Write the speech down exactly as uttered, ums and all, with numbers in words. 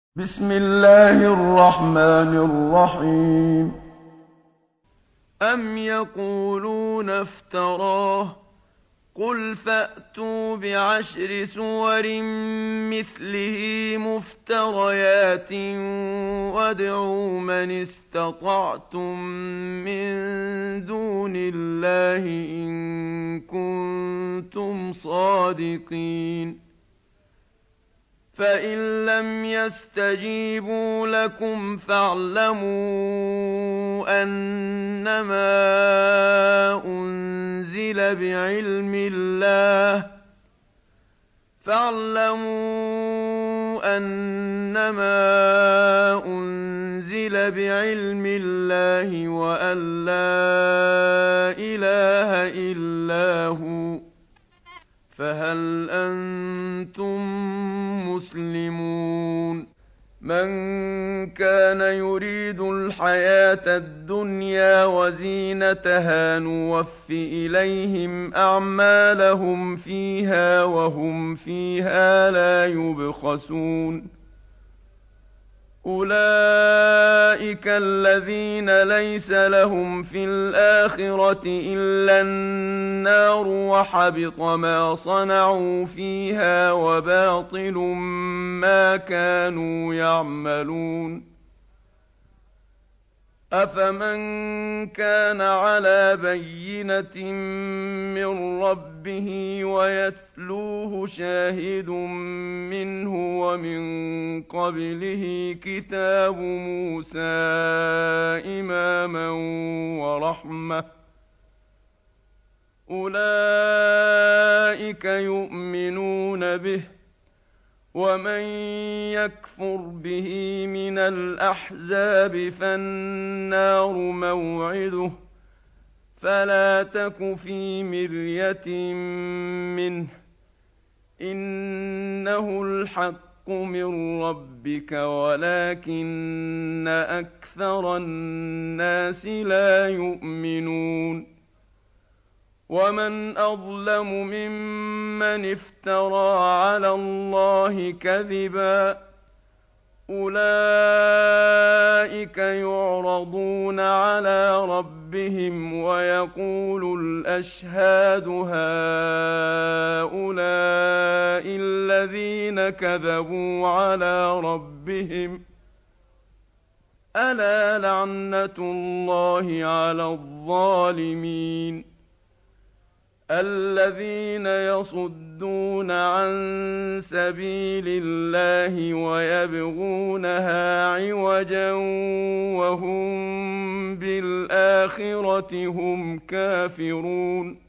بسم الله الرحمن الرحيم. أَمْ يَقُولُونَ افْتَرَاهُ ۖ قُلْ فَأْتُوا بِعَشْرِ سُوَرٍ مِّثْلِهِ مُفْتَرَيَاتٍ وَادْعُوا مَنِ اسْتَطَعْتُم مِّن دُونِ اللَّهِ إِن كُنتُمْ صَادِقِينَ فَإِن لَّمْ يَسْتَجِيبُوا لَكُمْ فَاعْلَمُوا أَنَّمَا أُنزِلَ بِعِلْمِ اللَّهِ فاعلموا أَنَّمَا أُنزِلَ بِعِلْمِ اللَّهِ وَأَن لَّا إِلَٰهَ إِلَّا هُوَ فَهَلْ أَنتُم مُّسْلِمُونَ مَن كَانَ يُرِيدُ الْحَيَاةَ الدُّنْيَا وَزِينَتَهَا نُوَفِّ إِلَيْهِمْ أَعْمَالَهُمْ فِيهَا وَهُمْ فِيهَا لَا يُبْخَسُونَ أُولَٰئِكَ الَّذِينَ لَيْسَ لَهُمْ فِي الْآخِرَةِ إِلَّا النَّارُ وَحَبِطَ مَا صَنَعُوا فِيهَا وَبَاطِلٌ مَّا كَانُوا يَعْمَلُونَ أَفَمَن كَانَ عَلَىٰ بَيِّنَةٍ مِّن رَّبِّهِ وَيَتْلُوهُ شَاهِدٌ مِّنْهُ وَمِن قَبْلِهِ كِتَابُ مُوسَىٰ إِمَامًا وَرَحْمَةً ۚ أُولَٰئِكَ يُؤْمِنُونَ بِهِ ۚ وَمَن يَكْفُرْ بِهِ مِنَ الْأَحْزَابِ فَالنَّارُ مَوْعِدُهُ ۚ فَلَا تَكُ فِي مِرْيَةٍ مِّنْهُ ۚ إِنَّهُ الْحَقُّ مِن رَّبِّكَ وَلَٰكِنَّ أَكْثَرَ النَّاسِ لَا يُؤْمِنُونَ وَمَنْ أَظْلَمُ مِمَّنِ افْتَرَىٰ عَلَى اللَّهِ كَذِبًا ۚ أُولَٰئِكَ يُعْرَضُونَ عَلَىٰ رَبِّهِمْ وَيَقُولُ الْأَشْهَادُ هَٰؤُلَاءِ الَّذِينَ كَذَبُوا عَلَىٰ رَبِّهِمْ ۚ أَلَا لَعْنَةُ اللَّهِ عَلَى الظَّالِمِينَ الَّذِينَ يَصُدُّونَ عَن سَبِيلِ اللَّهِ وَيَبْغُونَهَا عِوَجًا وَهُم بِالْآخِرَةِ هُمْ كَافِرُونَ